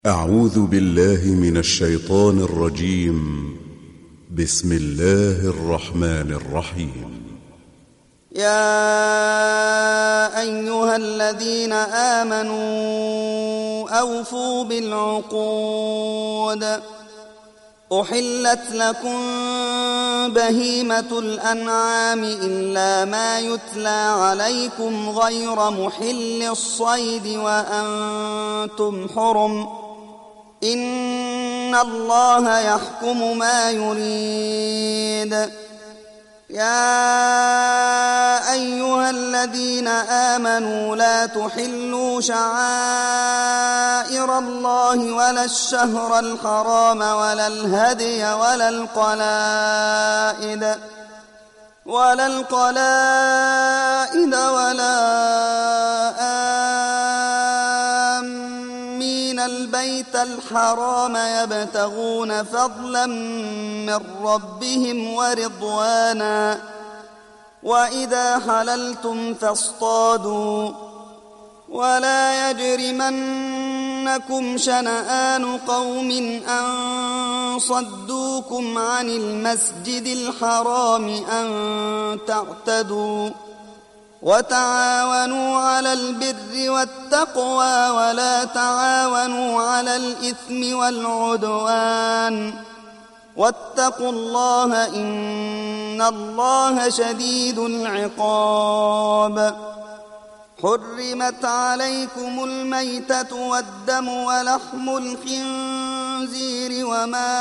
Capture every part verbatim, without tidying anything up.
أعوذ بالله من الشيطان الرجيم. بسم الله الرحمن الرحيم. يا أيها الذين آمنوا أوفوا بالعقود. أحلت لكم بهيمة الأنعام إلا ما يتلى عليكم غير محل الصيد وأنتم حرم، إن الله يحكم ما يريد. يا أيها الذين آمنوا لا تحلوا شعائر الله ولا الشهر الحرام ولا الهدي ولا القلائد ولا القلائد ولا آمين البيت الحرام يبتغون فضلا من ربهم ورضوانا، وإذا حللتم فاصطادوا، ولا يجرمنكم شنآن قوم أن صدوكم عن المسجد الحرام أن تعتدوا، وتعاونوا على البر والتقوى ولا تعاونوا على الإثم والعدوان، واتقوا الله إن الله شديد العقاب. حرمت عليكم الميتة والدم ولحم الخنزير وما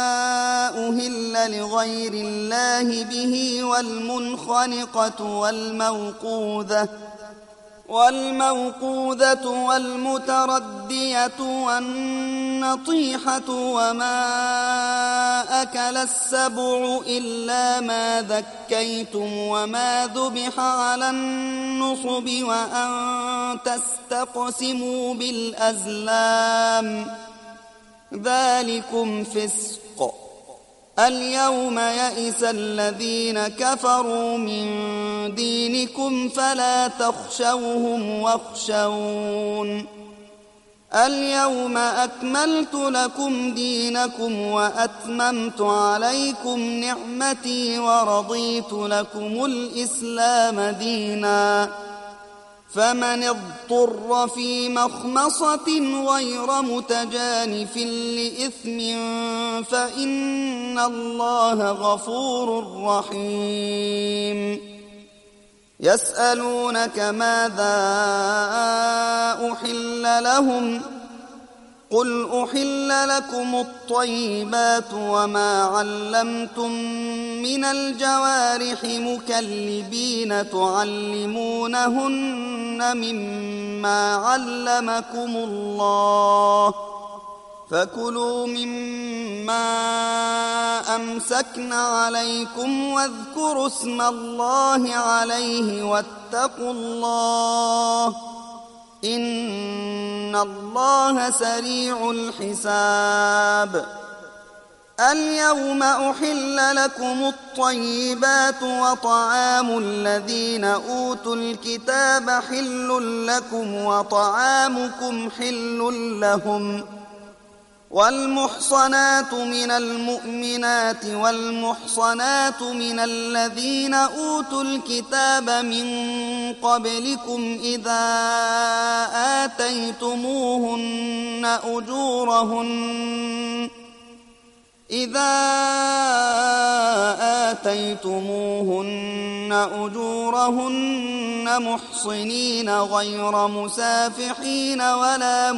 أهل لغير الله به والمنخنقة والموقوذة والموقوذة والمتردية والنطيحة وما أكل السبع إلا ما ذكيتم وما ذبح على النصب وأن تستقسموا بالأزلام، ذلكم فسق. اليوم يئس الذين كفروا من دينكم فلا تخشوهم واخشون. اليوم أكملت لكم دينكم وأتممت عليكم نعمتي ورضيت لكم الإسلام دينا، فمن اضطر في مخمصة غير متجانف لإثم فإن الله غفور رحيم. يسألونك ماذا أحل لهم، قل أحل لكم الطيبات وما علمتم من الجوارح مكلبين تعلمونهن مما علمكم الله، فكلوا مما أمسكن عليكم واذكروا اسم الله عليه واتقوا الله إن الله سريع الحساب. اليوم أحل لكم الطيبات وطعام الذين أوتوا الكتاب حل لكم وطعامكم حل لهم، والمحصنات من المؤمنات والمحصنات من الذين أوتوا الكتاب من قبلكم إذا آتيتموهن أجورهن إذا آتيتموهن أجورهن محصنين غير مسافحين ولا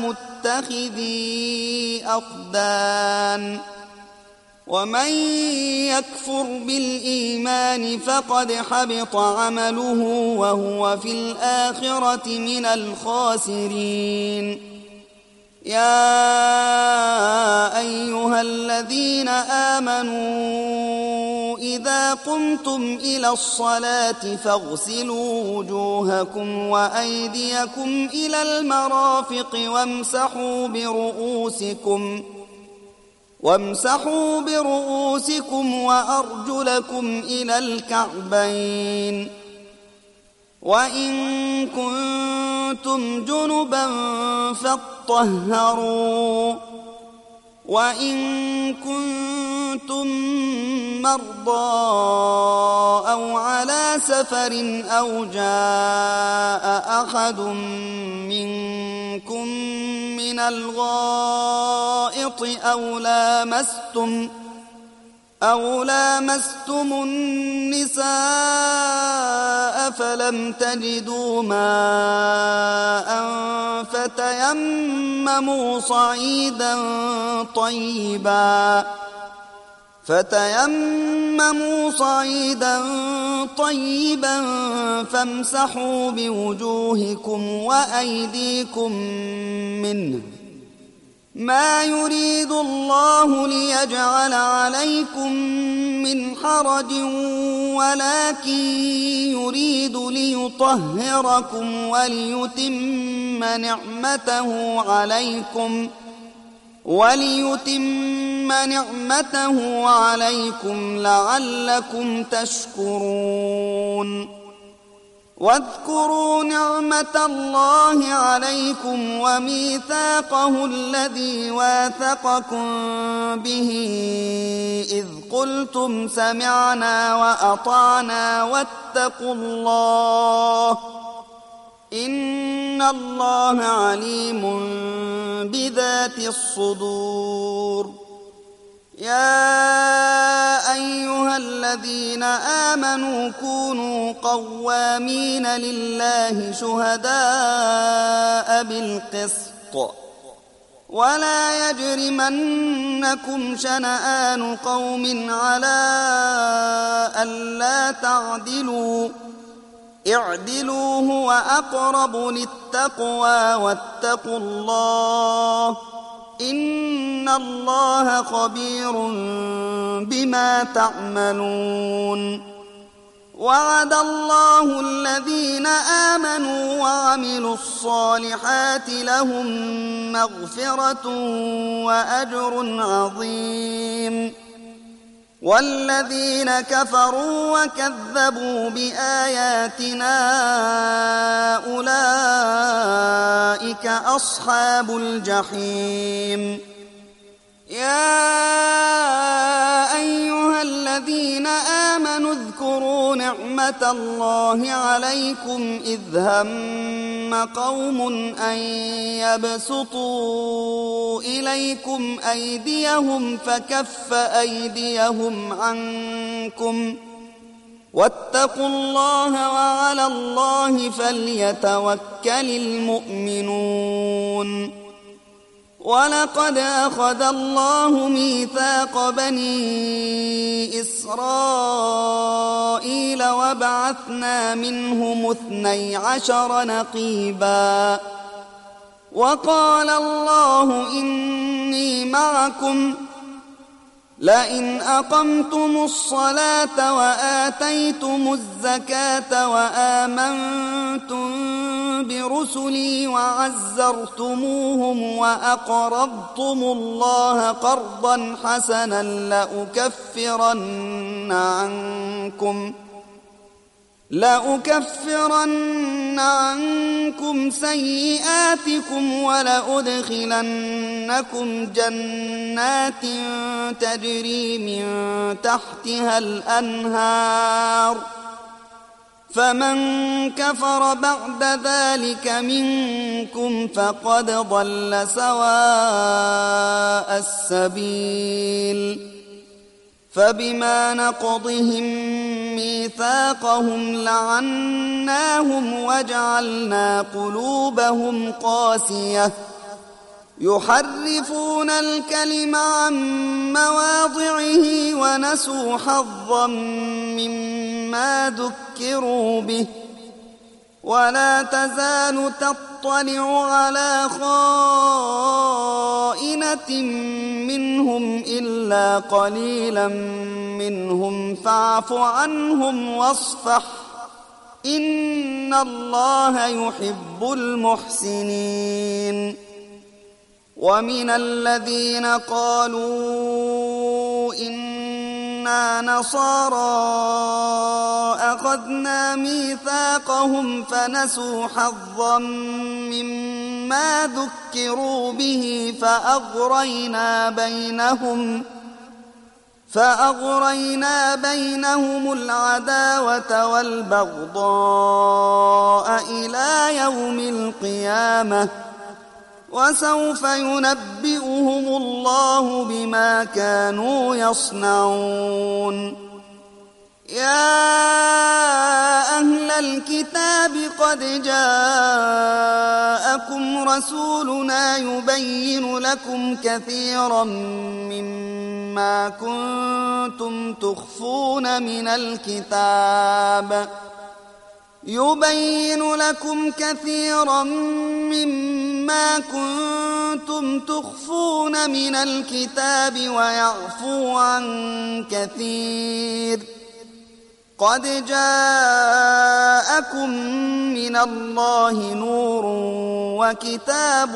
متخذي أخدان، ومن يكفر بالإيمان فقد حبط عمله وهو في الآخرة من الخاسرين. يا أيها الذين آمنوا إذا قمتم إلى الصلاة فاغسلوا وجوهكم وأيديكم إلى المرافق وامسحوا برؤوسكم وامسحوا برؤوسكم وأرجلكم إلى الكعبين، وإن كنتم جنبا فاطهروا وإن كنتم مرضى أو على سفر أو جاء أحد منكم من الغائط أو لامستم أو لامستم النساء فلم تجدوا ماء فتيمموا صعيدا طيبا فتيمموا صعيدا طيبا فامسحوا بوجوهكم وأيديكم منه ما يريد الله ليجعل عليكم من حرج ولكن يريد ليطهركم وليتم نعمته عليكم وليتم نعمته عليكم لعلكم تشكرون واذكروا نعمة الله عليكم وميثاقه الذي واثقكم به إذ قلتم سمعنا وأطعنا واتقوا الله إن الله عليم بذات الصدور يا أيها الذين آمنوا كونوا قوامين لله شهداء بالقسط ولا يجرمنكم شنآن قوم على ألا تعدلوا اعدلوا هو أقرب للتقوى واتقوا الله إن الله خبير بما تعملون وعد الله الذين آمنوا وعملوا الصالحات لهم مغفرة وأجر عظيم والذين كفروا وكذبوا بآياتنا أولئك أصحاب الجحيم يا أيها الذين آمنوا اذكروا نعمة الله عليكم إذ هم قوم أن يبسطوا إليكم أيديهم فكف أيديهم عنكم واتقوا الله وعلى الله فليتوكل المؤمنون ولقد أخذ الله ميثاق بني إسرائيل وبعثنا منهم اثني عشر نقيبا وقال الله إني معكم لئن أقمتم الصلاة وآتيتم الزكاة وآمنتم برسلي وعزرتموهم وأقرضتم الله قرضا حسنا لأكفرن عنكم لأكفرن عنكم سيئاتكم ولأدخلنكم جنات تجري من تحتها الأنهار فمن كفر بعد ذلك منكم فقد ضل سواء السبيل فبما نقضهم ميثاقهم لعناهم وجعلنا قلوبهم قاسية يحرفون الكلم عن مواضعه ونسوا حظا مما ذكروا به ولا تزال تطلع على خائنة منهم إلا قليلا منهم فاعف عنهم واصفح إن الله يحب المحسنين ومن الذين قالوا إن كنا نصارى أخذنا ميثاقهم فنسوا حظا مما ذكروا به فأغرينا بينهم فأغرينا بينهم العداوة والبغضاء إلى يوم القيامة وسوف ينبئهم الله بما كانوا يصنعون. يا أهل الكتاب قد جاءكم رسولنا يبين لكم كثيرا مما كنتم تخفون من الكتاب يبين لكم كثيرا مما كنتم تخفون من الكتاب ويعفو عن كثير. قد جاءكم من الله نور وكتاب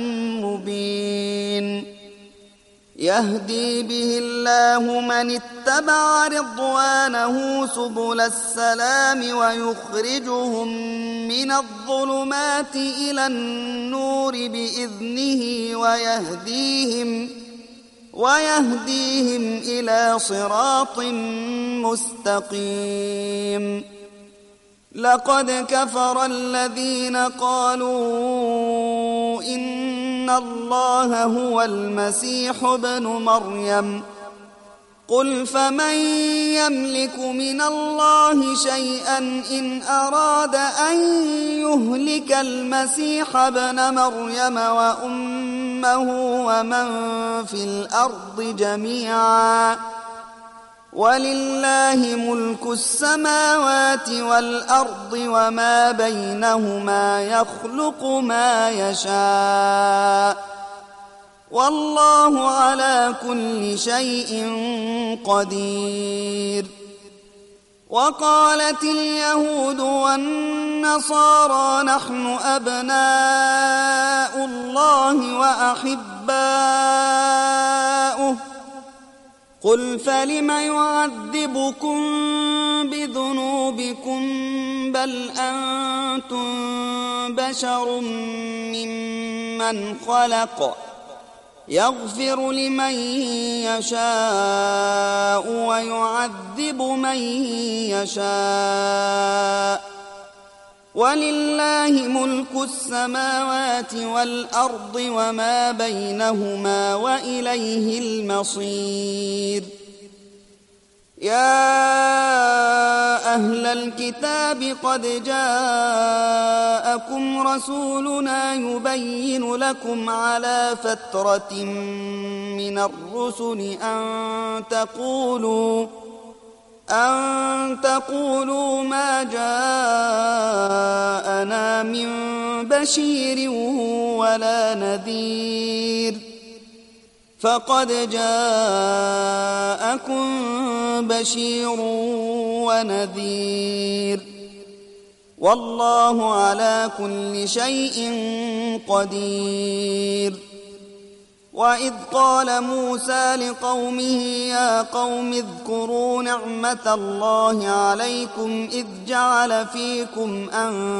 مبين يهدي به الله من اتبع رضوانه سبل السلام ويخرجهم من الظلمات إلى النور بإذنه ويهديهم ويهديهم إلى صراط مستقيم. لقد كفر الذين قالوا إن الله هو المسيح ابن مريم قل فمن يملك من الله شيئا إن أراد أن يهلك المسيح ابن مريم وأمه ومن في الأرض جميعا ولله ملك السماوات والأرض وما بينهما يخلق ما يشاء والله على كل شيء قدير. وقالت اليهود والنصارى نحن أبناء الله وأحباؤه قل فلم يعذبكم بذنوبكم بل أنتم بشر ممن خلق يغفر لمن يشاء ويعذب من يشاء ولله ملك السماوات والأرض وما بينهما وإليه المصير. يا أهل الكتاب قد جاءكم رسولنا يبين لكم على فترة من الرسل أن تقولوا أن تقولوا ما جاءنا من بشير ولا نذير فقد جاءكم بشير ونذير والله على كل شيء قدير. وإذ قال موسى لقومه يا قوم اذكروا نعمة الله عليكم إذ جعل فيكم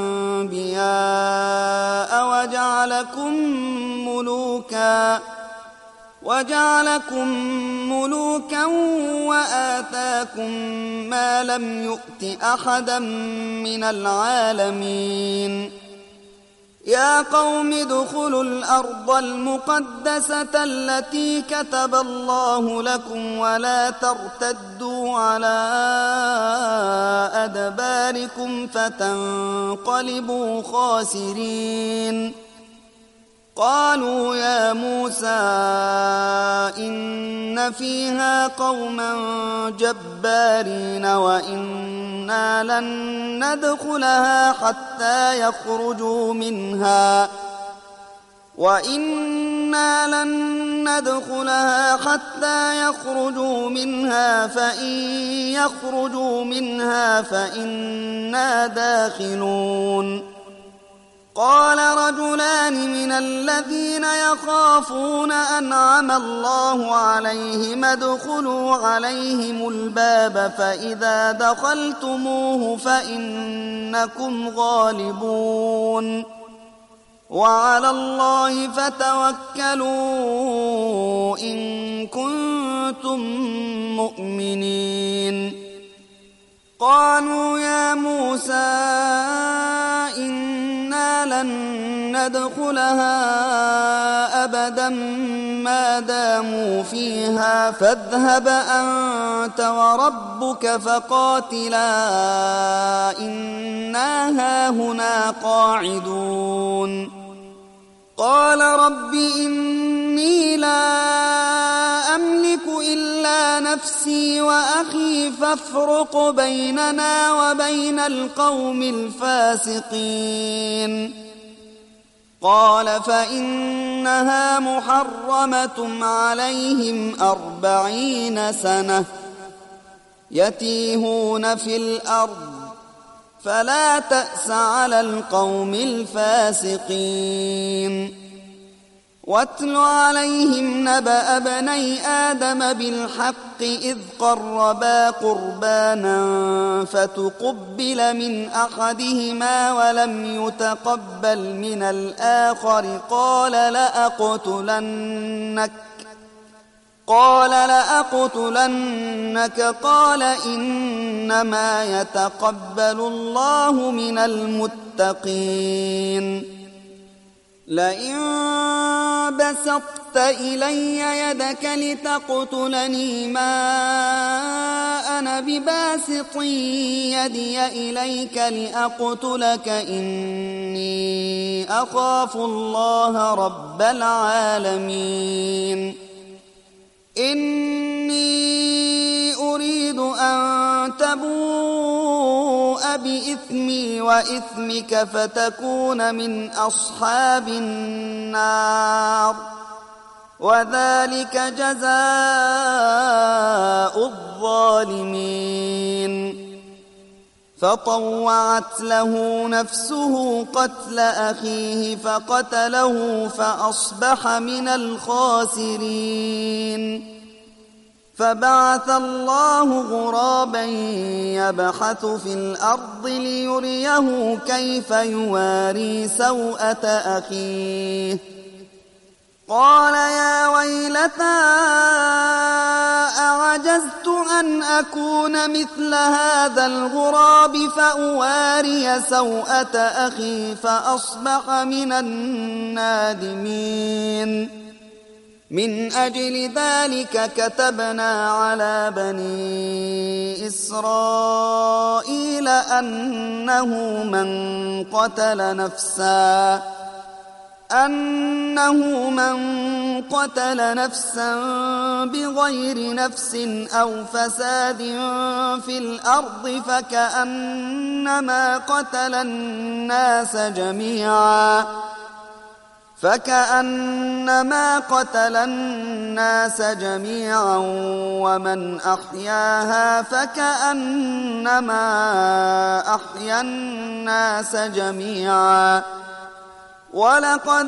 أنبياء وجعلكم ملوكا وجعلكم ملوكا وآتاكم ما لم يؤت أحدا من العالمين. يا قوم ادخلوا الأرض المقدسة التي كتب الله لكم ولا ترتدوا على أدباركم فتنقلبوا خاسرين. قالوا يا موسى إن فيها قوما جبارين وإنا لن ندخلها حتى يخرجوا منها وإنا لن ندخلها حتى يخرجوا منها فإن يخرجوا منها فإنا داخلون. قال رجلان من الذين يخافون أنعم الله عليهم ادخلوا عليهم الباب فإذا دخلتموه فإنكم غالبون وعلى الله فتوكلوا إن كنتم مؤمنين قالوا يا موسى إنا لن ندخلها أبدا ما داموا فيها فاذهب أنت وربك فقاتلا إنا هاهنا قاعدون قال رب إني لا أملك إلا نفسي وأخي فافرق بيننا وبين القوم الفاسقين قال فإنها محرمة عليهم أربعين سنة يتيهون في الأرض فلا تأس على القوم الفاسقين واتل عليهم نبأ ابني آدم بالحق إذ قربا قربانا فتقبل من أحدهما ولم يتقبل من الآخر قال لأقتلنك قال لأقتلنك قال إنما يتقبل الله من المتقين لئن بسطت إلي يدك لتقتلني ما أنا بباسط يدي إليك لأقتلك إني أخاف الله رب العالمين إني أريد أن تبوء بإثمي وإثمك فتكون من أصحاب النار وذلك جزاء الظالمين فطوعت له نفسه قتل أخيه فقتله فأصبح من الخاسرين فبعث الله غرابا يبحث في الأرض ليريه كيف يواري سوءة أخيه قال يا ويلتى أعجزت أن أكون مثل هذا الغراب فأواري سوءة أخي فأصبح من النادمين من أجل ذلك كتبنا على بني إسرائيل أنه من قتل نفسا أنه من قتل نفسا بغير نفس أو فساد في الأرض فكأنما قتل الناس جميعا فكأنما قتل الناس جميعا ومن أحياها فكأنما أحيا الناس جميعا ولقد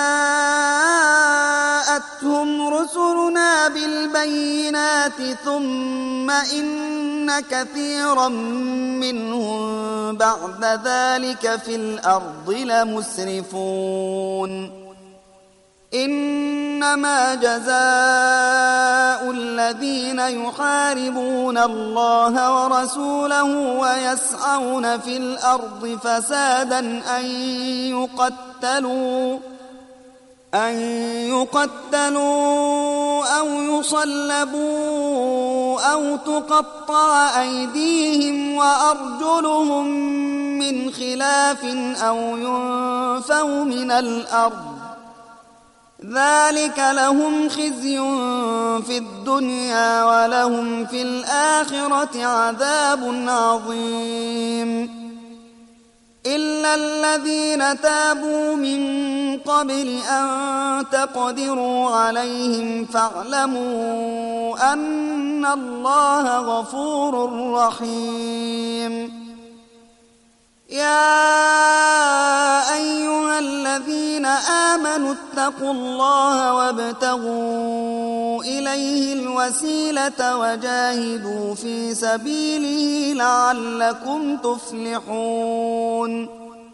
جاءتهم رسلنا بالبينات ثم إن كثيرا منهم بعد ذلك في الأرض لمسرفون إنما جزاء الذين يحاربون الله ورسوله ويسعون في الأرض فسادا أن يقتلوا أن يقتلوا أو يصلبوا أو تقطع أيديهم وأرجلهم من خلاف أو ينفوا من الأرض ذلك لهم خزي في الدنيا ولهم في الآخرة عذاب عظيم إلا الذين تابوا من قبل أن تقدروا عليهم فاعلموا أن الله غفور رحيم يا أيها الذين آمنوا اتقوا الله وابتغوا إليه الوسيلة وجاهدوا في سبيله لعلكم تفلحون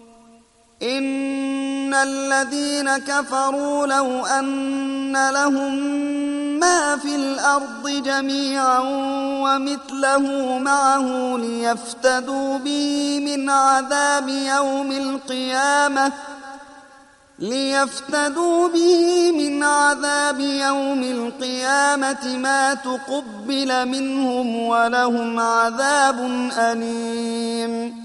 إن الذين كفروا لو أن لهم ما في الأرض جميعا ومثله معه ليفتدوا به من عذاب يوم القيامة ليفتدوا به من عذاب يوم القيامة ما تقبل منهم ولهم عذاب أليم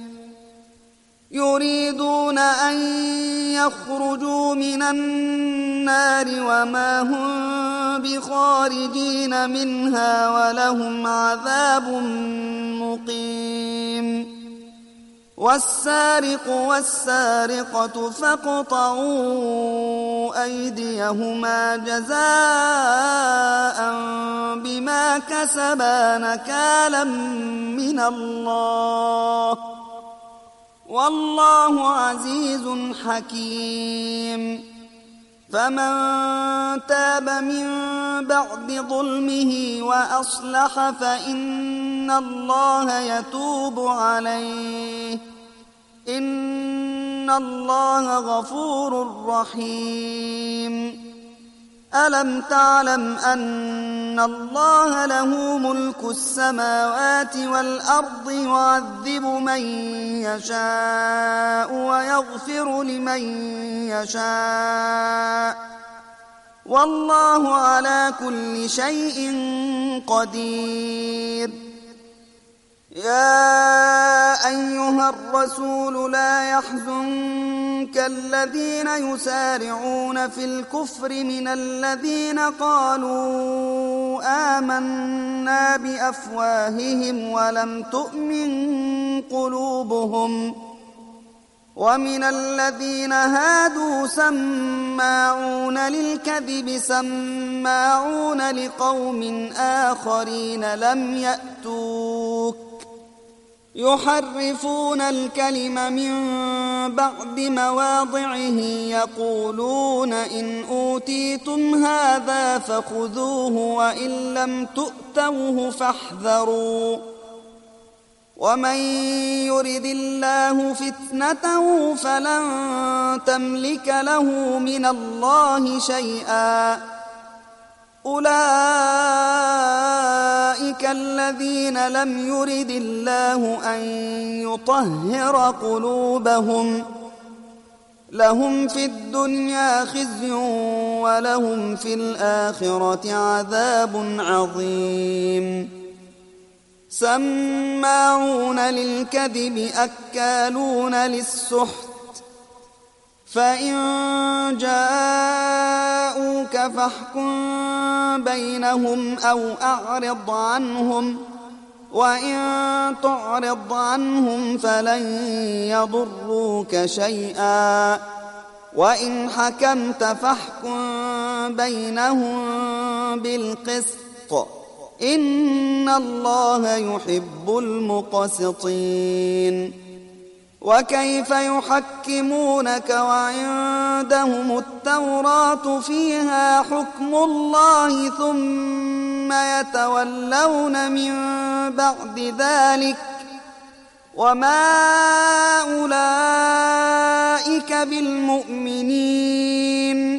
يريدون أن يخرجوا من النار وما هم بخارجين منها ولهم عذاب مقيم والسارق والسارقة فاقطعوا أيديهما جزاء بما كسبا نكالا من الله والله عزيز حكيم فمن تاب من بعد ظلمه وأصلح فإن الله يتوب عليه إن الله غفور رحيم ألم تعلم أن الله له ملك السماوات والأرض يعذب من يشاء ويغفر لمن يشاء والله على كل شيء قدير يا أيها الرسول لا يحزنك الذين يسارعون في الكفر من الذين قالوا آمنا بأفواههم ولم تؤمن قلوبهم ومن الذين هادوا سماعون للكذب سماعون لقوم آخرين لم يأتوك يحرفون الكلم من بعد مواضعه يقولون إن أوتيتم هذا فخذوه وإن لم تؤتوه فاحذروا ومن يرد الله فتنته فلن تملك له من الله شيئا أولئك الذين لم يرد الله أن يطهر قلوبهم لهم في الدنيا خزي ولهم في الآخرة عذاب عظيم سماعون للكذب أكالون للسحت فإن جاءوك فاحكم بينهم أو أعرض عنهم وإن تعرض عنهم فلن يضروك شيئا وإن حكمت فاحكم بينهم بالقسط إن الله يحب المقسطين وكيف يحكمونك وعندهم التوراة فيها حكم الله ثم يتولون من بعد ذلك وما أولئك بالمؤمنين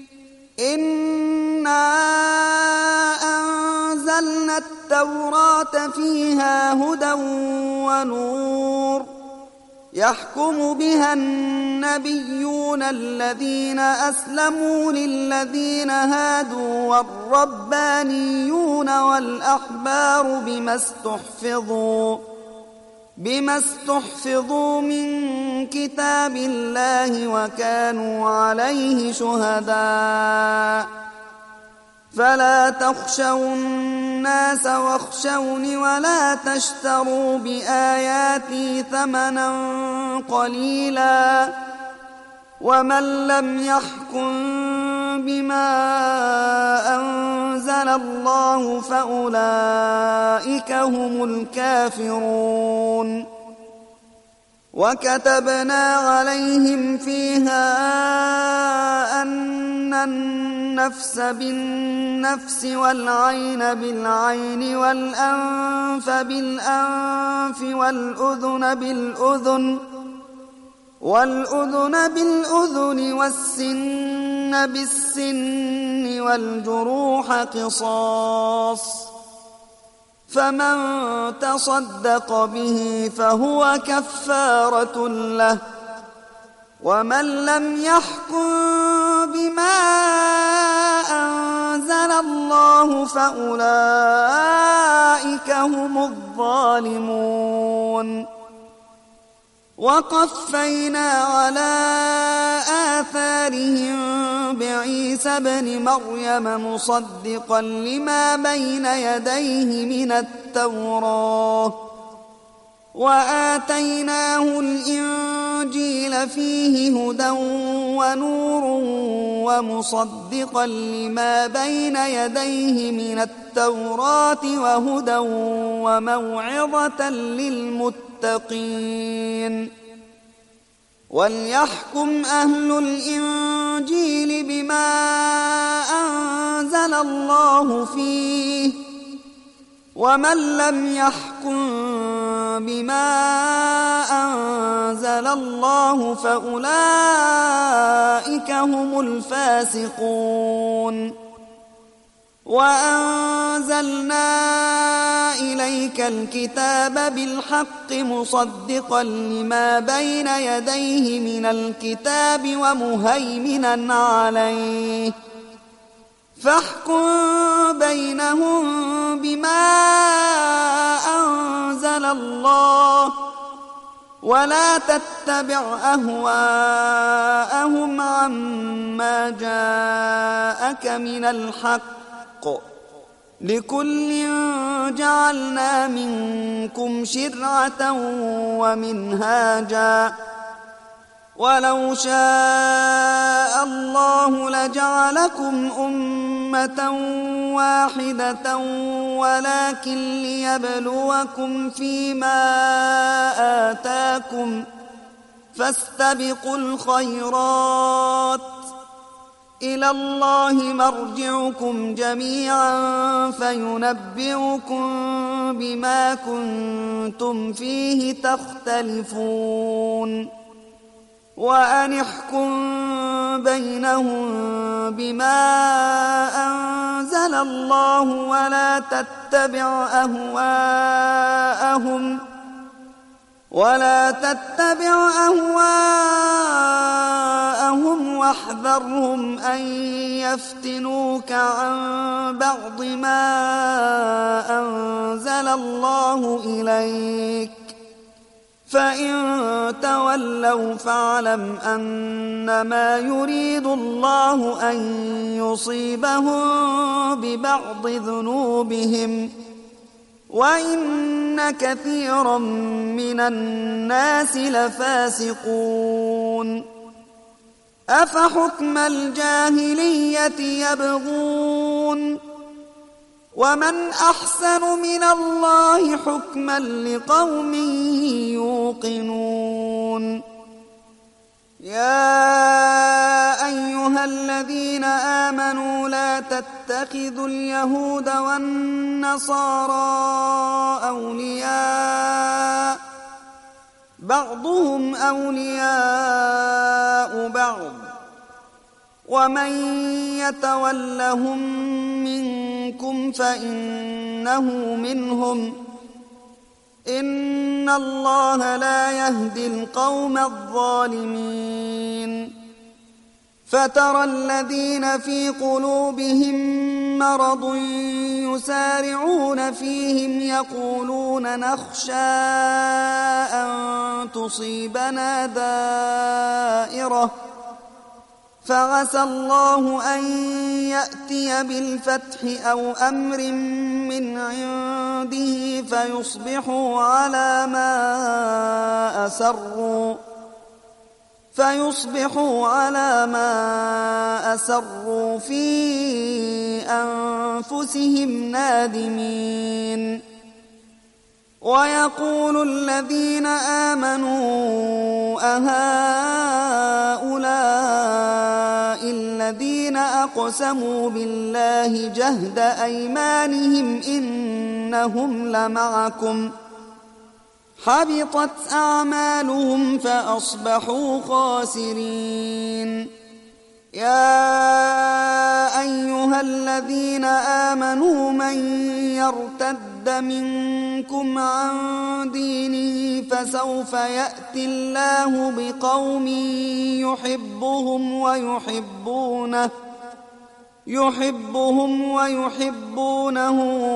إنا أنزلنا التوراة فيها هدى ونور يحكم بها النبيون الذين أسلموا للذين هادوا والربانيون والأحبار بما استحفظوا بما استحفظوا من كتاب الله وكانوا عليه شهداء فلا تخشوا الناس واخشوني ولا تشتروا بآياتي ثمنا قليلا ومن لم يحكم بما أنزل الله فأولئك هم الكافرون وكتبنا عليهم فيها أن النفس بالنفس والعين بالعين والأنف بالأنف والأذن بالأذن والأذن بالأذن والسن بالسن والجروح قصاص، فمن تصدق به فهو كفارة له، ومن لم يحكم بما أنزل الله فأولئك هم الظالمون. وقفينا على آثارهم بعيسى ابن مريم مصدقا لما بين يديه من التوراة، وآتيناه الإنجيل فيه هدى ونور ومصدقا لما بين يديه من التوراة وهدى وموعظة للمتقين. وليحكم أهل الإنجيل بما أنزل الله فيه، ومن لم يحكم بما أنزل الله فأولئك هم الفاسقون. وأنزلنا إليك الكتاب بالحق مصدقا لما بين يديه من الكتاب ومهيمنا عليه، فاحكم بينهم بما أنزل الله، ولا تتبع أهواءهم عما جاءك من الحق، لكل جعلنا منكم شرعة ومنهاجا، ولو شاء الله لجعلكم أمة واحدة ولكن ليبلوكم فيما آتاكم، فاستبقوا الخيرات، إلى الله مرجعكم جميعا فينبئكم بما كنتم فيه تختلفون. وأن احكم بينهم بما أنزل الله ولا تتبع أهواءهم ولا تتبع أهواءهم واحذرهم أن يفتنوك عن بعض ما أنزل الله إليك، فإن تولوا فاعلم أنما يريد الله أن يصيبهم ببعض ذنوبهم، وإن كثيرا من الناس لفاسقون. أفحكم الجاهلية يبغون، ومن أحسن من الله حكما لقوم يوقنون. يا أيها الذين آمنوا لا تتخذوا اليهود والنصارى أولياء، بعضهم أولياء بعض، ومن يتولهم منكم فإنه منهم، إن الله لا يهدي القوم الظالمين. فترى الذين في قلوبهم مرض يسارعون فيهم يقولون نخشى أن تصيبنا دائرة، فعسى الله أن يأتي بالفتح أو أمر من عنده فيصبحوا على ما أسروا فيصبحوا على ما أسروا في أنفسهم نادمين. ويقول الذين آمنوا أهؤلاء الذين أقسموا بالله جهد أيمانهم إنهم لمعكم حبطت أعمالهم فأصبحوا خاسرين. يا أيها الذين آمنوا من يرتد منكم عن دينه فسوف يأتي الله بقوم يحبهم ويحبونه يحبهم ويحبونه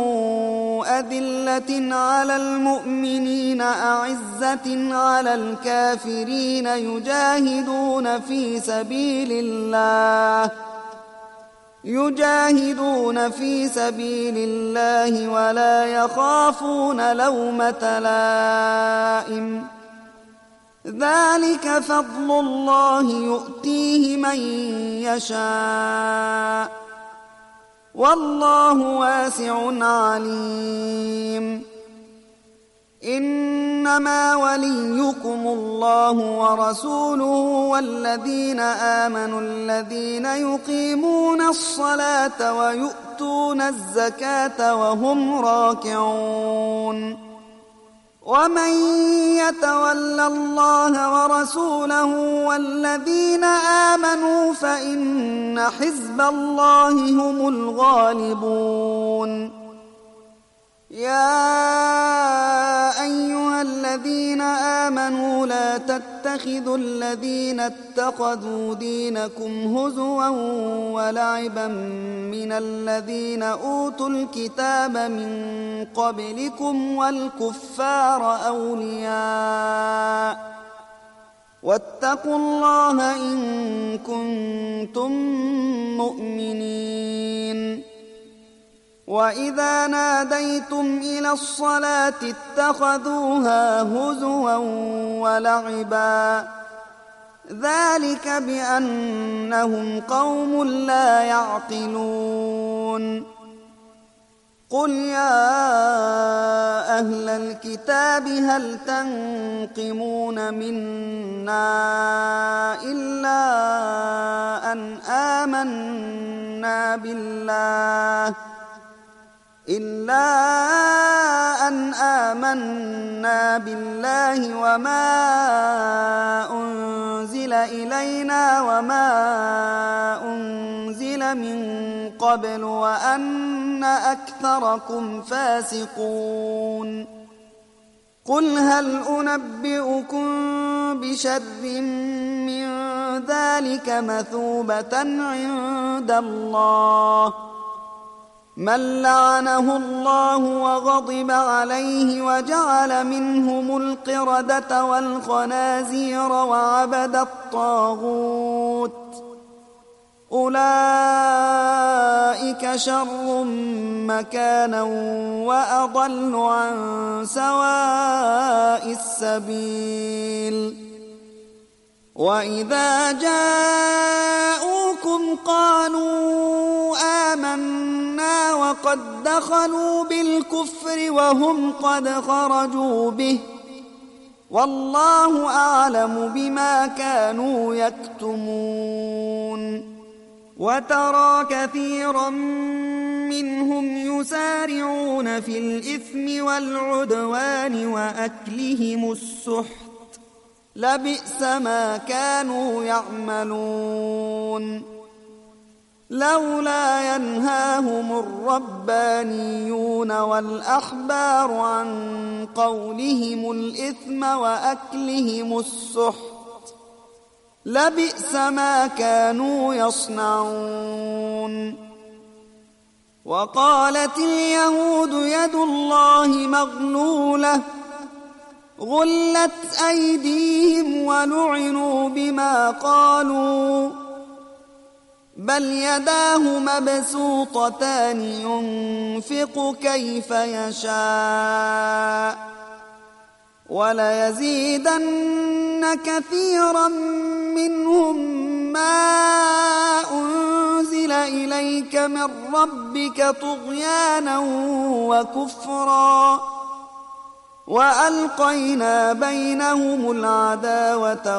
أذلة على المؤمنين أعزة على الكافرين يجاهدون في سبيل الله يجاهدون في سبيل الله ولا يخافون لومة لائم ذلك فضل الله يؤتيه من يشاء والله واسع عليم. إنما وليكم الله ورسوله والذين آمنوا الذين يقيمون الصلاة ويؤتون الزكاة وهم راكعون. ومن يتول الله ورسوله والذين آمنوا فإن حزب الله هم الغالبون. يا أيها الذين آمنوا لا تتخذوا الذين اتخذوا دينكم هزوا ولعبا من الذين أوتوا الكتاب من قبلكم والكفار أولياء واتقوا الله إن كنتم مؤمنين. وإذا ناديتم إلى الصلاة اتخذوها هزوا ولعبا ذلك بأنهم قوم لا يعقلون. قل يا أهل الكتاب هل تنقمون منا إلا أن آمنا بالله إلا أن آمنا بالله وما أنزل إلينا وما أنزل من قبل وأن أكثركم فاسقون. قل هل أنبئكم بشر من ذلك مثوبة عند الله من لعنه الله وغضب عليه وجعل منهم القردة والخنازير وعبد الطاغوت أولئك شر مكانا وأضل عن سواء السبيل. وإذا جاءوكم قالوا آمنا وقد دخلوا بالكفر وهم قد خرجوا به والله أعلم بما كانوا يكتمون. وترى كثيرا منهم يسارعون في الإثم والعدوان وأكلهم السحت لبئس ما كانوا يعملون. لولا ينهاهم الربانيون والأحبار عن قولهم الإثم وأكلهم السحت لبئس ما كانوا يصنعون. وقالت اليهود يد الله مغلولة غلت أيديهم ولعنوا بما قالوا بل يداه مبسوطتان ينفق كيف يشاء وليزيدن كثيرا منهم ما أنزل إليك من ربك طغيانا وكفرا وألقينا بينهم العداوة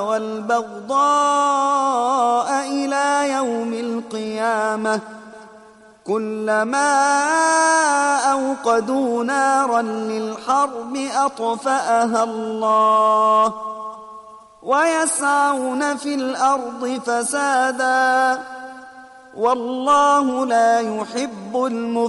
والبغضاء إلى يوم القيامة كلما أوقدوا نارا للحرب أطفأها الله ويسعون في الأرض فسادا والله لا يحب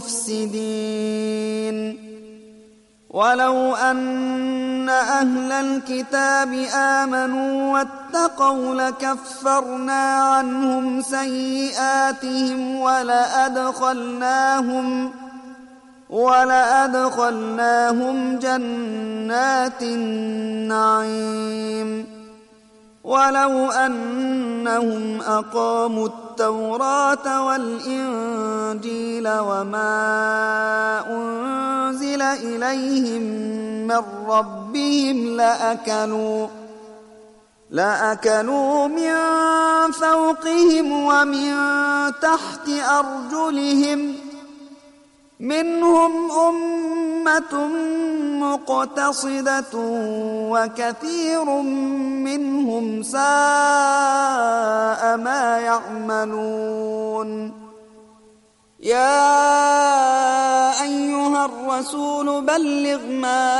المفسدين. ولو أن أهل الكتاب آمنوا واتقوا لكفرنا عنهم سيئاتهم ولأدخلناهم ولأدخلناهم جنات النعيم ولو أنهم أقاموا التوراة والإنجيل وما أنزل إليهم من ربهم لأكلوا لأكلوا من فوقهم ومن تحت أرجلهم منهم أمة مقتصدة وكثير منهم ساء ما يعملون. يا أيها الرسول بلغ ما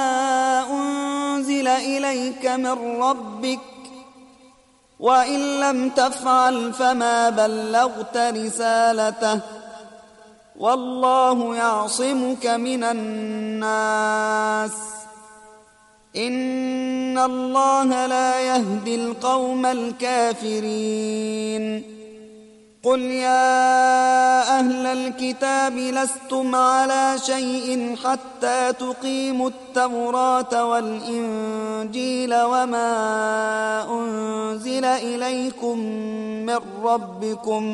أنزل إليك من ربك وإن لم تفعل فما بلغت رسالته والله يعصمك من الناس إن الله لا يهدي القوم الكافرين. قل يا أهل الكتاب لستم على شيء حتى تقيموا التوراة والإنجيل وما أنزل إليكم من ربكم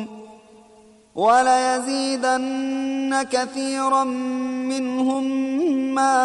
وليزيدن كثيرا منهم ما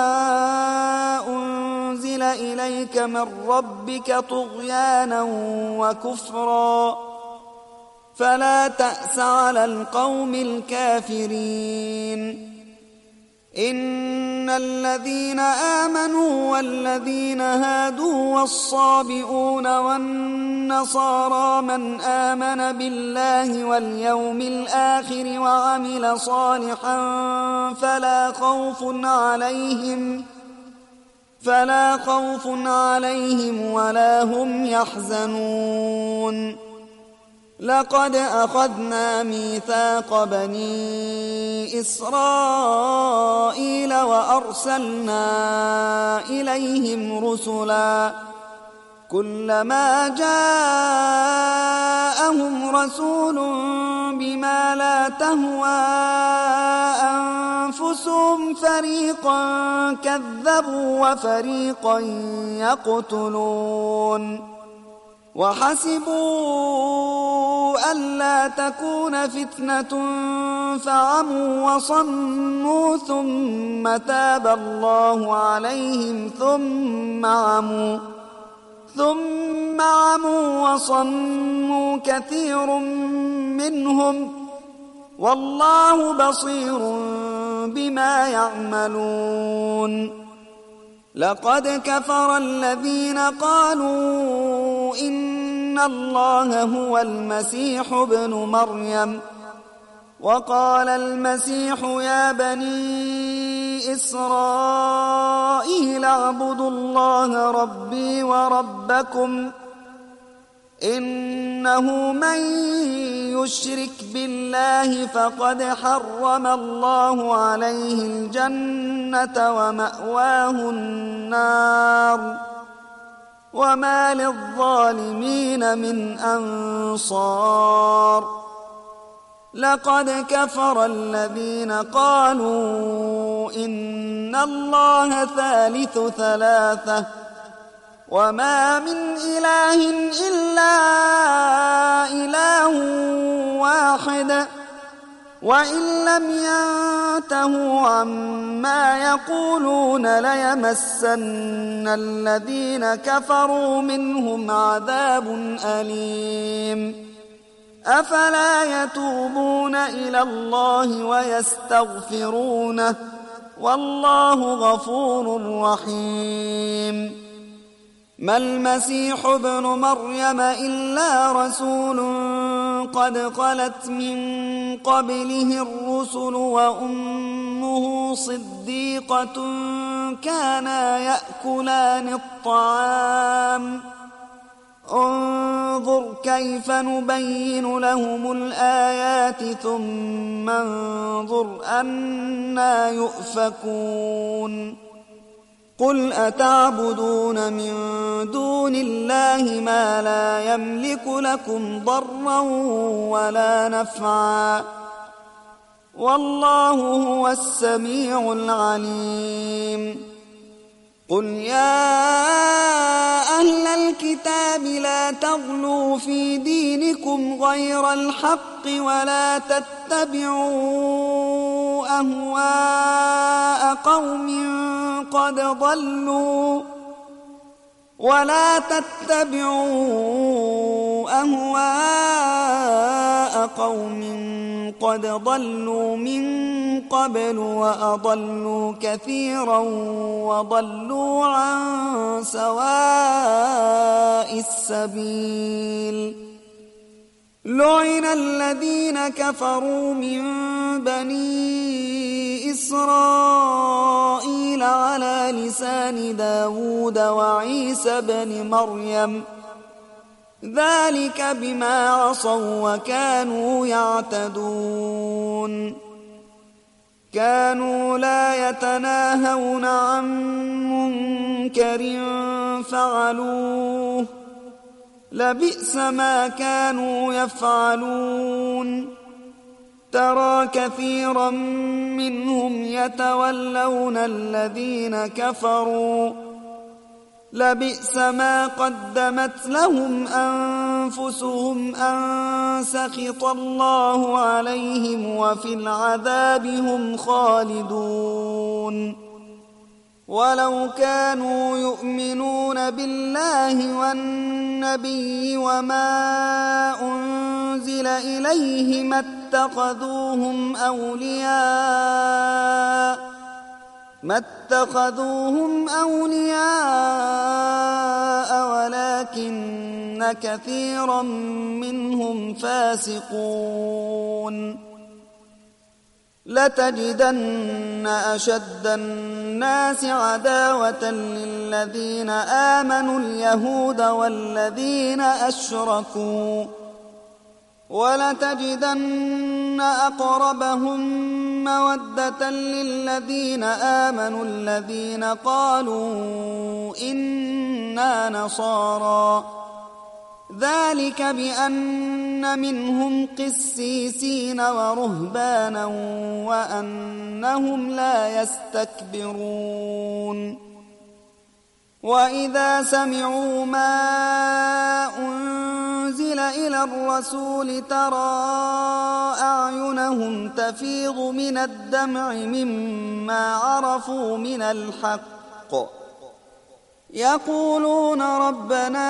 أنزل إليك من ربك طغيانا وكفرا فلا تأس على القوم الكافرين. إن الذين آمنوا والذين هادوا والصابئون والنصارى من آمن بالله واليوم الآخر وعمل صالحا فلا خوف عليهم فلا خوف عليهم ولا هم يحزنون. لقد أخذنا ميثاق بني إسرائيل وأرسلنا إليهم رسلا كلما جاءهم رسول بما لا تهوى أنفسهم فريقا كذبوا وفريقا يقتلون. وحسبوا ألا تكون فتنة فعموا وصموا ثم تاب الله عليهم ثم عموا ثم عموا وصموا كثير منهم والله بصير بما يعملون. لقد كفر الذين قالوا إن الله هو المسيح ابن مريم وقال المسيح يا بني إسرائيل اعبدوا الله ربي وربكم إنه من يشرك بالله فقد حرم الله عليه الجنة ومأواه النار وما للظالمين من أنصار. لقد كفر الذين قالوا إن الله ثالث ثلاثة وما من إله إلا إله واحد وإن لم ينتهوا عما يقولون ليمسن الذين كفروا منهم عذاب أليم. أفلا يتوبون إلى الله ويستغفرونه والله غفور رحيم. ما المسيح ابن مريم إلا رسول قد خلت من قبله الرسل وأمه صديقة كانا يأكلان الطعام انظر كيف نبين لهم الآيات ثم انظر أنى يؤفكون. قل أتعبدون من دون الله ما لا يملك لكم ضرا ولا نفعا والله هو السميع العليم. قل يا أهل الكتاب لا تغلوا في دينكم غير الحق ولا تتبعوا أهواء قوم قد ضلوا ولا تتبعوا أهواء قوم قد ضلوا من قبل وأضلوا كثيرا وضلوا عن سواء السبيل. لعن الذين كفروا من بني إسرائيل على لسان داود وعيسى بن مريم ذلك بما عصوا وكانوا يعتدون. كانوا لا يتناهون عن منكر فعلوه لبئس ما كانوا يفعلون. ترى كثيرا منهم يتولون الذين كفروا لبئس ما قدمت لهم أنفسهم أن سخط الله عليهم وفي العذاب هم خالدون. ولو كانوا يؤمنون بالله والنبي وما أنزل إليه ما اتخذوهم أولياء ما اتخذوهم أولياء ولكن كثيرا منهم فاسقون. لتجدن أشد الناس عداوة للذين آمنوا اليهود والذين أشركوا ولتجدن أقربهم مودة للذين آمنوا الذين قالوا إنا نصارى ذلك بأن منهم قسيسين ورهبانا وأنهم لا يستكبرون. وإذا سمعوا ما أنزل إلى الرسول ترى أعينهم تفيض من الدمع مما عرفوا من الحق يقولون ربنا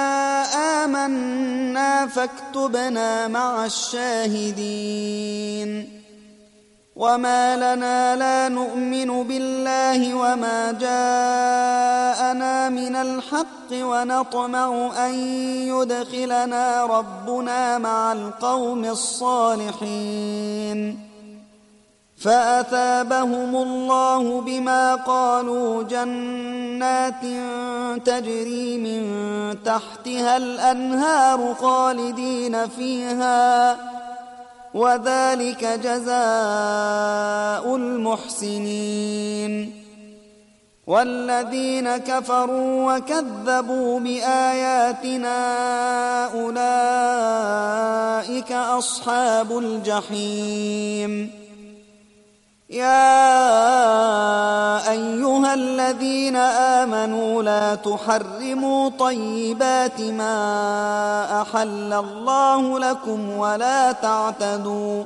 آمنا فاكتبنا مع الشاهدين. وما لنا لا نؤمن بالله وما جاءنا من الحق ونطمع أن يدخلنا ربنا مع القوم الصالحين. فأثابهم الله بما قالوا جنات تجري من تحتها الأنهار خالدين فيها وذلك جزاء المحسنين. والذين كفروا وكذبوا بآياتنا أولئك أصحاب الجحيم. يا أيها الذين آمنوا لا تحرموا طيبات ما أحل الله لكم ولا تعتدوا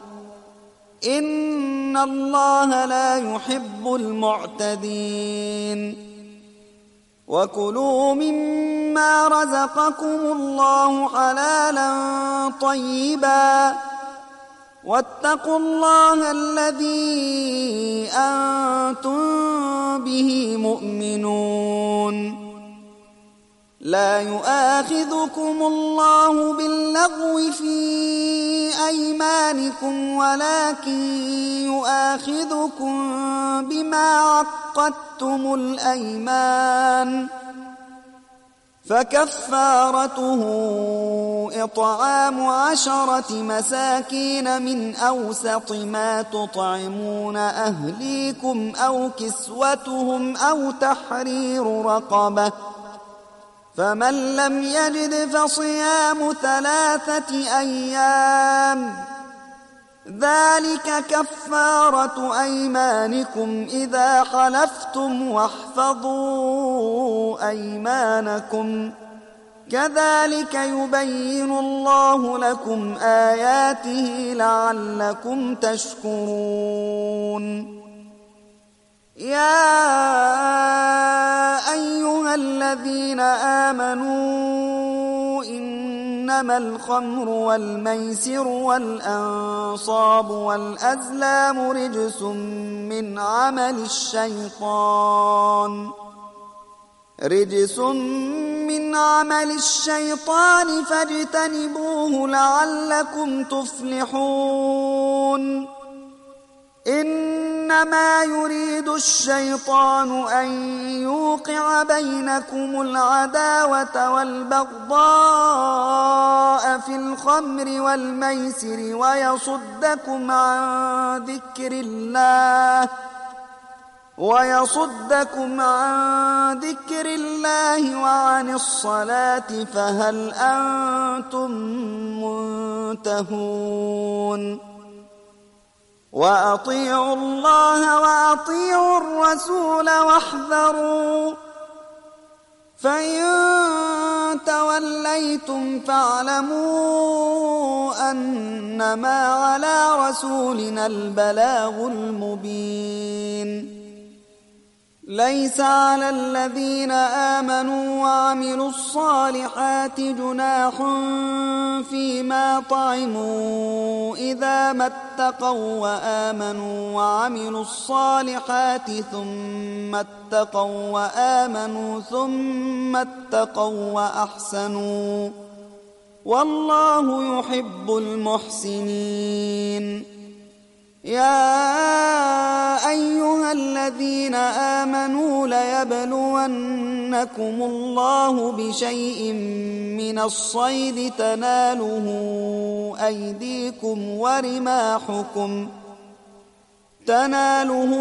إن الله لا يحب المعتدين. وكلوا مما رزقكم الله حلالا طيبا واتقوا الله الذي أنتم به مؤمنون لا يؤاخذكم الله باللغو في أيمانكم ولكن يؤاخذكم بما عقدتم الأيمان فكفارته إطعام عشرة مساكين من أوسط ما تطعمون أهليكم أو كسوتهم أو تحرير رقبة فمن لم يجد فصيام ثلاثة أيام ذلك كفارة أيمانكم إذا حلفتم واحفظوا أيمانكم كذلك يبين الله لكم آياته لعلكم تشكرون يا أيها الذين آمنوا إنما الخمر والميسر والأنصاب والأزلام رجس من عمل الشيطان رجس من عمل الشيطان فاجتنبوه لعلكم تفلحون إنما يريد الشيطان أن يوقع بينكم العداوة والبغضاء في الخمر والميسر ويصدكم عن ذكر الله ويصدكم عن ذكر الله وعن الصلاة فهل أنتم منتهون وأطيعوا الله وأطيعوا الرسول واحذروا فإن توليتم فاعلموا أنما على رسولنا البلاغ المبين ليس على الذين آمنوا وعملوا الصالحات جناح فيما طعموا إذا ما اتقوا وآمنوا وعملوا الصالحات ثم اتقوا وآمنوا ثم اتقوا وأحسنوا والله يحب المحسنين يا أيها الذين آمنوا ليبلونكم الله بشيء من الصيد تناله أيديكم ورماحكم تناله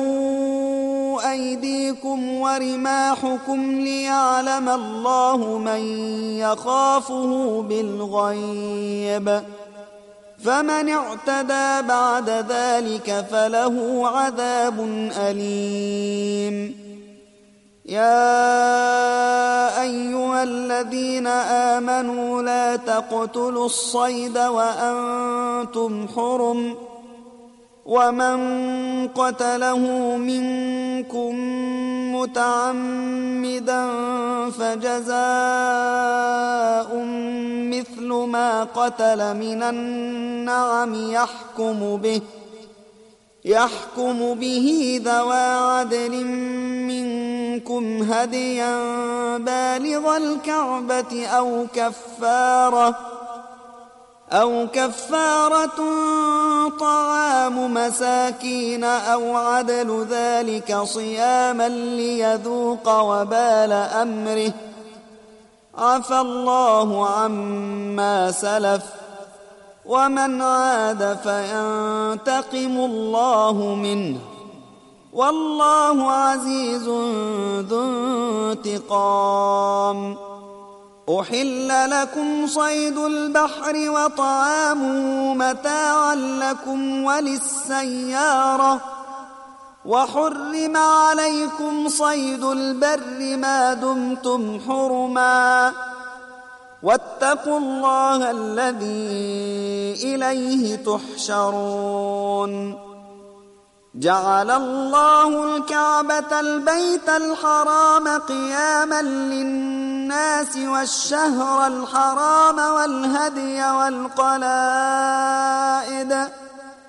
أيديكم ورماحكم ليعلم الله من يخافه بالغيب فمن اعتدى بعد ذلك فله عذاب أليم يا أيها الذين آمنوا لا تقتلوا الصيد وأنتم حرم ومن قتله منكم متعمدا فجزاء مثل ما قتل من النعم يحكم به يحكم به ذوى عدل منكم هديا بالغ الكعبة أو كفارة أو كفارة طعام مساكين أو عدل ذلك صياما ليذوق وبال أمره عفى الله عما سلف ومن عاد فينتقم الله منه والله عزيز ذو انتقام أحل لكم صيد البحر وطعامه متاعا لكم وللسيارة وحرم عليكم صيد البر ما دمتم حرما واتقوا الله الذي إليه تحشرون جعل الله الكعبة البيت الحرام قياما للناس والشهر الحرام والهدي والقلائد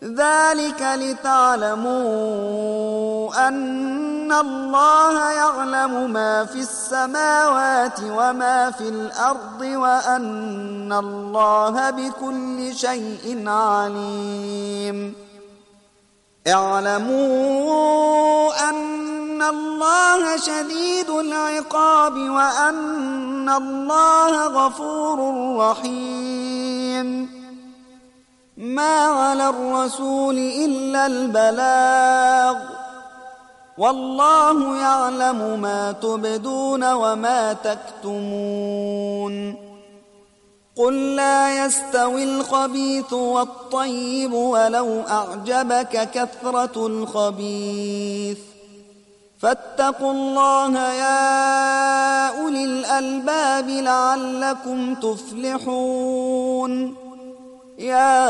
ذلك لتعلموا أن الله يعلم ما في السماوات وما في الأرض وأن الله بكل شيء عليم. اعلموا أن الله شديد العقاب وأن الله غفور رحيم. ما على الرسول إلا البلاغ والله يعلم ما تبدون وما تكتمون. قل لا يستوي الخبيث والطيب ولو أعجبك كثرة الخبيث فاتقوا الله يا أولي الألباب لعلكم تفلحون. يا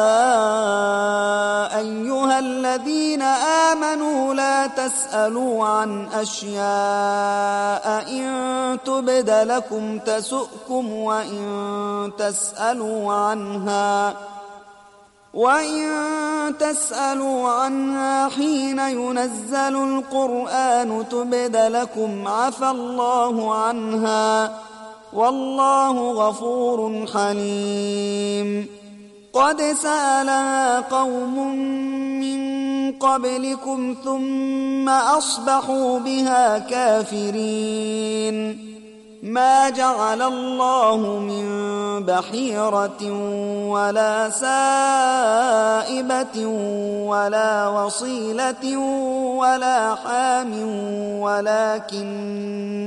أيها الذين آمنوا لا تسألوا عن أشياء إن تبد لكم تسؤكم وإن تسألوا عنها وإن تسألوا عنها حين ينزل القرآن تبد لكم عفى الله عنها والله غفور حليم. قد سألها قوم من قبلكم ثم أصبحوا بها كافرين. ما جعل الله من بحيرة ولا سائبة ولا وصيلة ولا حام ولكن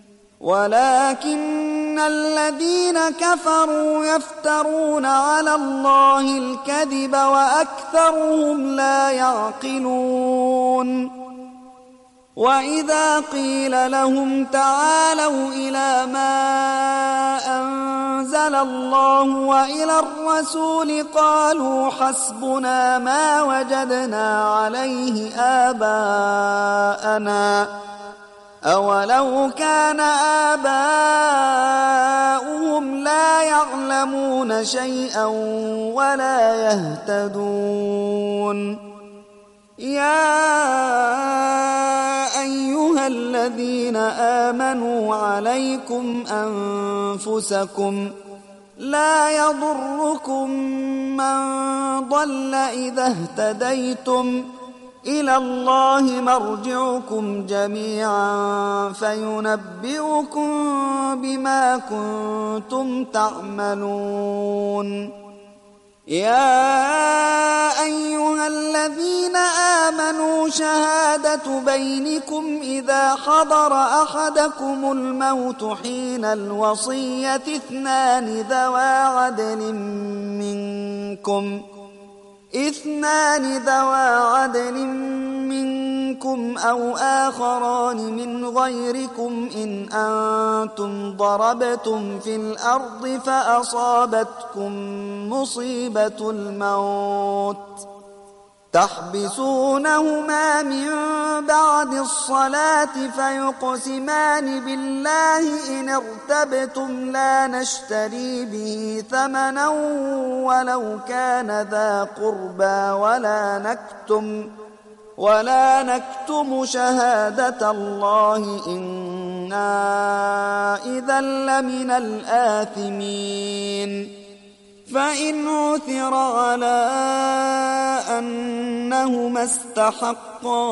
ولكن الذين كفروا يفترون على الله الكذب وأكثرهم لا يعقلون. وإذا قيل لهم تعالوا إلى ما أنزل الله وإلى الرسول قالوا حسبنا ما وجدنا عليه آباءنا أولو كان آباؤهم لا يعلمون شيئا ولا يهتدون. يا أيها الذين آمنوا عليكم أنفسكم لا يضركم من ضل إذا اهتديتم إلى الله مرجعكم جميعا فينبئكم بما كنتم تعملون. يا أيها الذين آمنوا شهادة بينكم إذا حضر أحدكم الموت حين الوصية اثنان ذوى عدل منكم اثنان ذوى عدل منكم أو آخران من غيركم إن أنتم ضربتم في الأرض فأصابتكم مصيبة الموت تحبسونهما من بعد الصلاة فيقسمان بالله إن ارتبتم لا نشتري به ثمنا ولو كان ذا قربى ولا نكتم ولا نكتم شهادة الله إنا إذا لمن الآثمين. فإن عثر على أنهما استحقا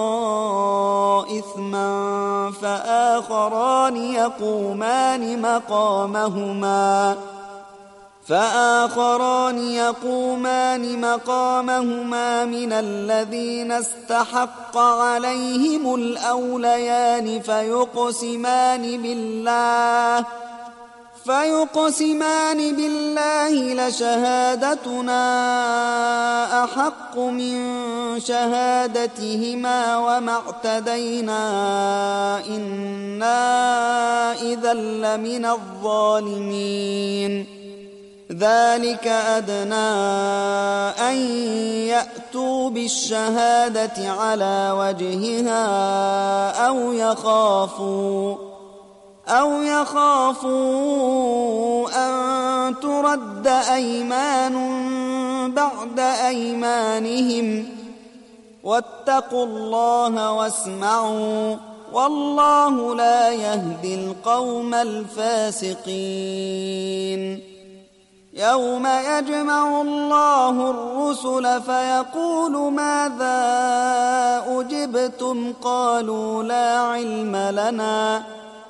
إثما فآخران يقومان مقامهما فآخران يقومان مقامهما من الذين استحق عليهم الأوليان فيقسمان بالله فيقسمان بالله لشهادتنا أحق من شهادتهما وما اعتدينا إنا إذا لمن الظالمين. ذلك أدنى أن يأتوا بالشهادة على وجهها أو يخافوا أو يخافوا أن ترد أيمان بعد أيمانهم واتقوا الله واسمعوا والله لا يهدي القوم الفاسقين يوم يجمع الله الرسل فيقول ماذا أجبتم قالوا لا علم لنا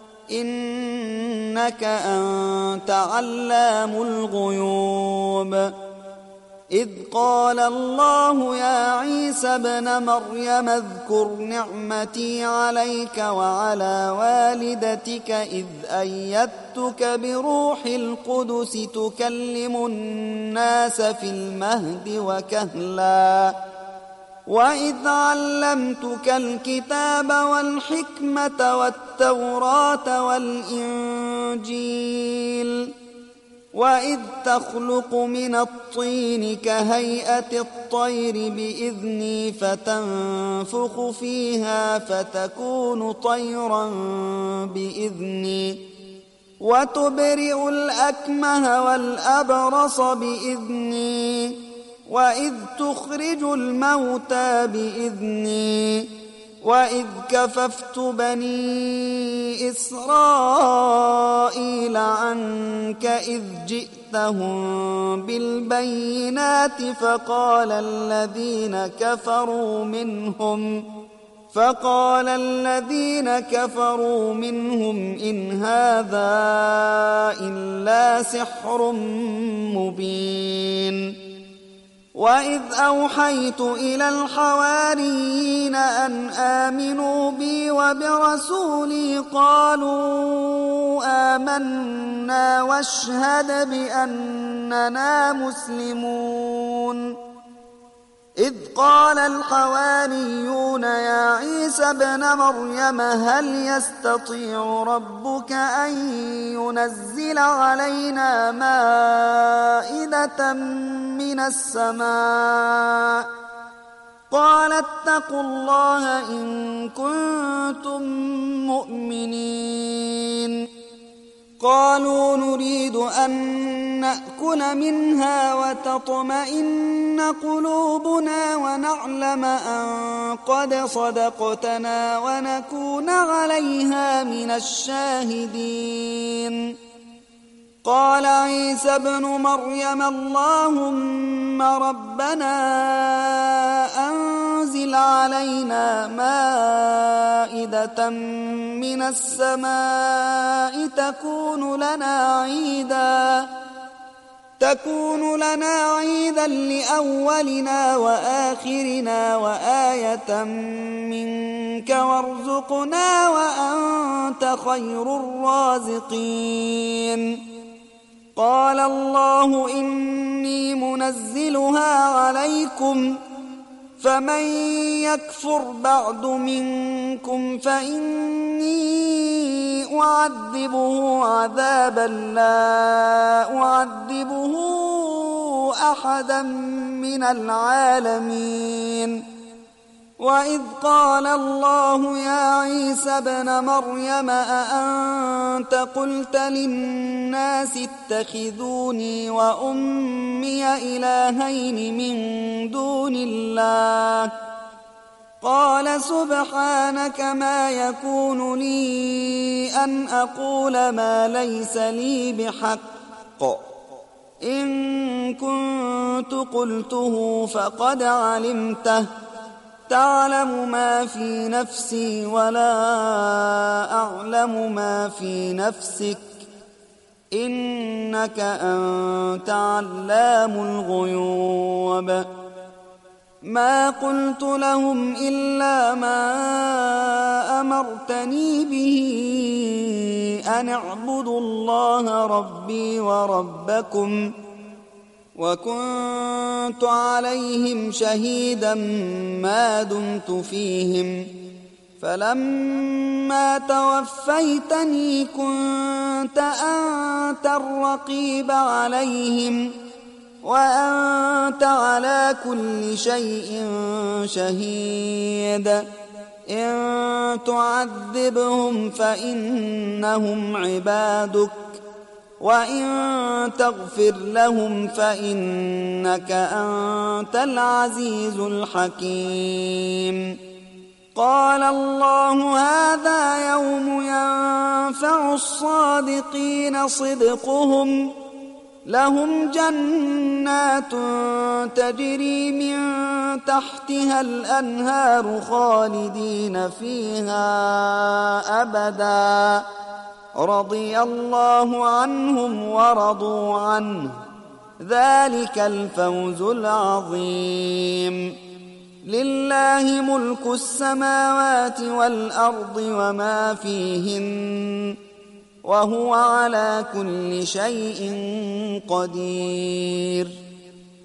إنك أنت علام الغيوب إذ قال الله يا عيسى ابن مريم اذكر نعمتي عليك وعلى والدتك إذ أيدتك بروح القدس تكلم الناس في المهد وكهلا وإذ علمتك الكتاب والحكمة والتوراة والإنجيل وإذ تخلق من الطين كهيئة الطير بإذني فتنفخ فيها فتكون طيرا بإذني وتبرئ الأكمه والأبرص بإذني وإذ تخرج الموتى بإذني وإذ كففت بني إسرائيل عنك إذ جئتهم بالبينات فقال الذين كفروا منهم فقال الذين كفروا منهم إن هذا إلا سحر مبين وإذ أوحيت إلى الحواريين أن آمنوا بي وبرسولي قالوا آمنا واشهد بأننا مسلمون إذ قال الحواريون يا عيسى ابن مريم هل يستطيع ربك أن ينزل علينا مائدة من السماء قال اتقوا الله إن كنتم مؤمنين قالوا نريد أن نأكل منها وتطمئن قلوبنا ونعلم أن قد صدقتنا ونكون عليها من الشاهدين قال عيسى ابن مريم اللهم ربنا أنزل علينا مائدة من السماء تكون لنا عيدا تكون لنا عيدا لأولنا وآخرنا وآية منك وارزقنا وأنت خير الرازقين قال الله إني منزلها عليكم فمن يكفر بعد منكم فإني أعذبه عذابا لا أعذبه أحدا من العالمين وإذ قال الله يا عيسى ابن مريم أأنت قلت للناس اتخذوني وأمي إلهين من دون الله قال سبحانك ما يكون لي أن أقول ما ليس لي بحق إن كنت قلته فقد علمته تعلم ما في نفسي ولا أعلم ما في نفسك إنك أنت علام الغيوب ما قلت لهم إلا ما أمرتني به أن اعبدوا الله ربي وربكم وكنت عليهم شهيدا ما دمت فيهم فلما توفيتني كنت أنت الرقيب عليهم وأنت على كل شيء شهيد إن تعذبهم فإنهم عبادك وإن تغفر لهم فإنك أنت العزيز الحكيم. قال الله هذا يوم ينفع الصادقين صدقهم، لهم جنات تجري من تحتها الأنهار خالدين فيها أبدا، رضي الله عنهم ورضوا عنه، ذلك الفوز العظيم. لله ملك السماوات والأرض وما فيهن، وهو على كل شيء قدير.